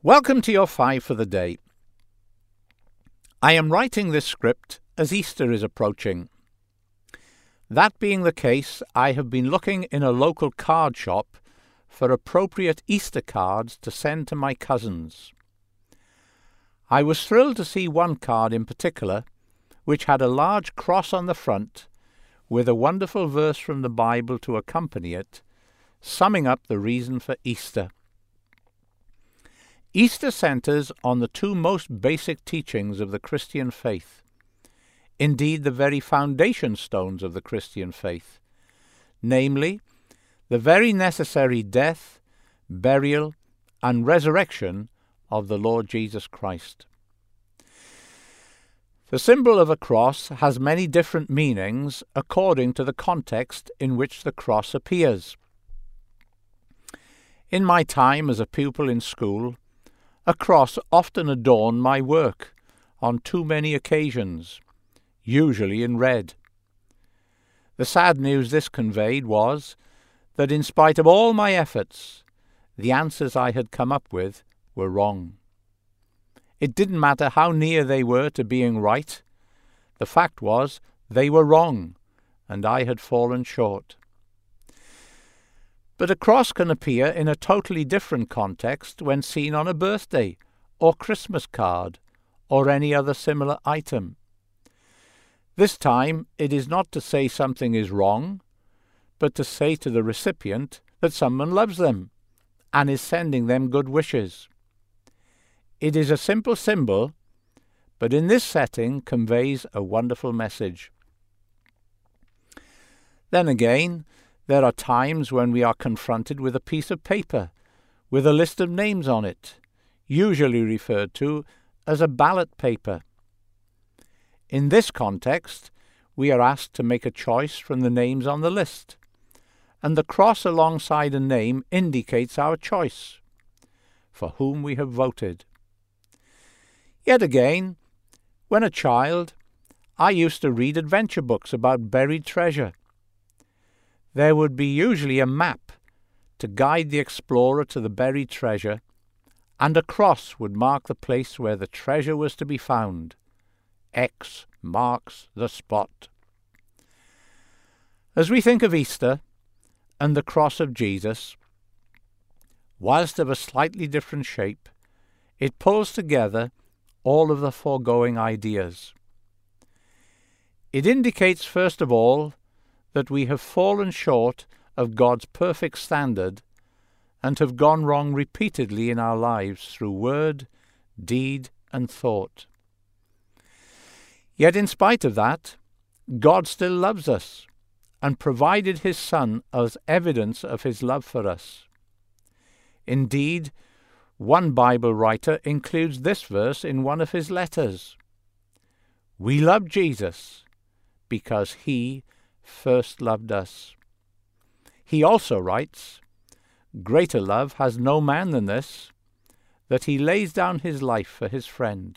Welcome to your 5 for the day. I am writing this script as Easter is approaching. That being the case, I have been looking in a local card shop for appropriate Easter cards to send to my cousins. I was thrilled to see one card in particular, which had a large cross on the front with a wonderful verse from the Bible to accompany it, summing up the reason for Easter. Easter centers on the two most basic teachings of the Christian faith, indeed the very foundation stones of the Christian faith, namely, the very necessary death, burial, and resurrection of the Lord Jesus Christ. The symbol of a cross has many different meanings according to the context in which the cross appears. In my time as a pupil in school, a cross often adorned my work on too many occasions, usually in red. The sad news this conveyed was that in spite of all my efforts, the answers I had come up with were wrong. It didn't matter how near they were to being right. The fact was they were wrong, and I had fallen short. But a cross can appear in a totally different context when seen on a birthday or Christmas card or any other similar item. This time it is not to say something is wrong, but to say to the recipient that someone loves them and is sending them good wishes. It is a simple symbol, but in this setting conveys a wonderful message. Then again, there are times when we are confronted with a piece of paper with a list of names on it, usually referred to as a ballot paper. In this context, we are asked to make a choice from the names on the list, and the cross alongside a name indicates our choice, for whom we have voted. Yet again, when a child, I used to read adventure books about buried treasure. There would be usually a map to guide the explorer to the buried treasure, and a cross would mark the place where the treasure was to be found. X marks the spot. As we think of Easter and the cross of Jesus, whilst of a slightly different shape, it pulls together all of the foregoing ideas. It indicates, first of all, that we have fallen short of God's perfect standard and have gone wrong repeatedly in our lives through word, deed, and thought. Yet in spite of that, God still loves us and provided his Son as evidence of his love for us. Indeed, one Bible writer includes this verse in one of his letters. We love Jesus because he first loved us. He also writes, greater love has no man than this, that he lays down his life for his friend.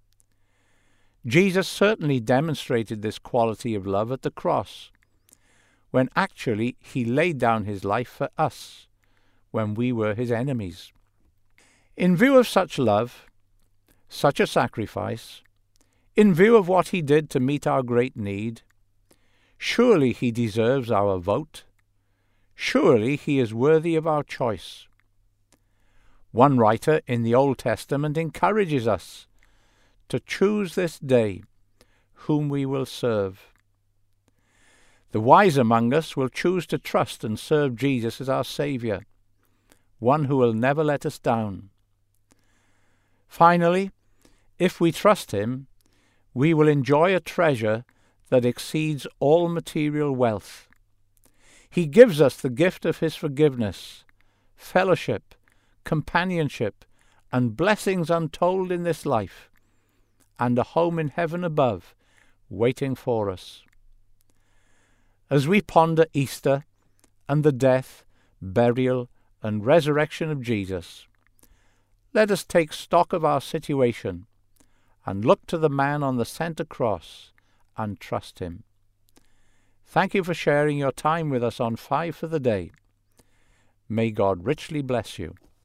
Jesus certainly demonstrated this quality of love at the cross, when actually he laid down his life for us, when we were his enemies. In view of such love, such a sacrifice, in view of what he did to meet our great need, surely he deserves our vote. Surely he is worthy of our choice. One writer in the Old Testament encourages us to choose this day whom we will serve. The wise among us will choose to trust and serve Jesus as our Saviour, one who will never let us down. Finally, if we trust him, we will enjoy a treasure that exceeds all material wealth. He gives us the gift of his forgiveness, fellowship, companionship, and blessings untold in this life, and a home in heaven above waiting for us. As we ponder Easter and the death, burial, and resurrection of Jesus, let us take stock of our situation and look to the man on the center cross and trust him. Thank you for sharing your time with us on 5 for the day. May God richly bless you.